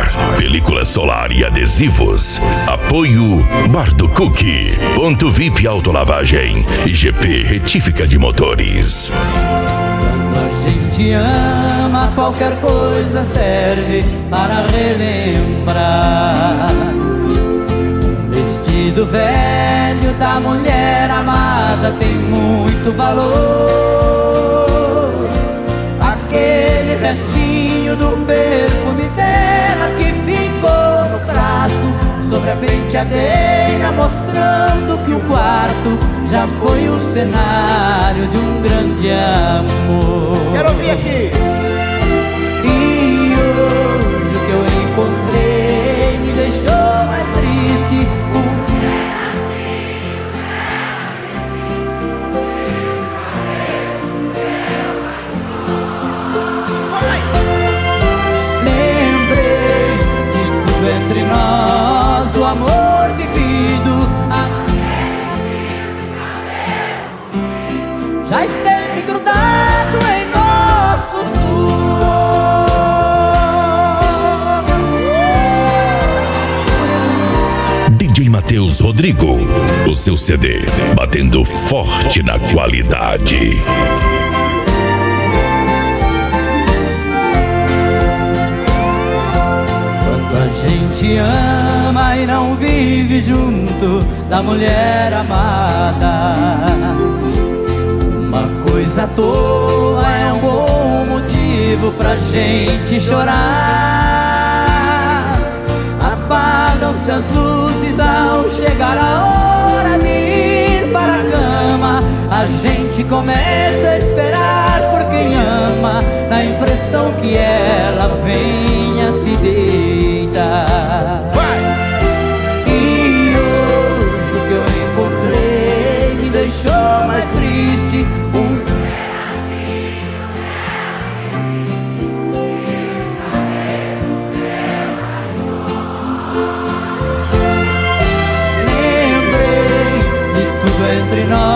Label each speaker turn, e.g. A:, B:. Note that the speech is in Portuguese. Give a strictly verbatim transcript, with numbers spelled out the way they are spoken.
A: ar, película solar e adesivos. Apoio Bar do Cookie, Ponto V I P Autolavagem e G P Retífica de Motores.
B: Quando a gente ama, qualquer coisa serve para relembrar. Um vestido velho da mulher amada tem muito valor. Aquele restinho do perfume dela que ficou no frasco sobre a penteadeira, mostrando que o quarto já foi o cenário de um grande amor.
C: Quero ouvir aqui.
B: E hoje o que eu encontrei me deixou mais triste. Um lembrei de tudo entre nós, do amor vivido. Já esteve grudado em nosso suor.
A: D J Matheus Rodrigo, o seu C D batendo forte na qualidade.
B: Quando a gente ama e não vive junto da mulher amada, uma coisa à toa é um bom motivo pra gente chorar. Apagam-se as luzes ao chegar a hora de ir para a cama. A gente começa a esperar por quem ama, na impressão que ela venha se deitar.
C: Vai!
B: E hoje o que eu encontrei me deixou mais triste. Um lembrei de tudo entre nós.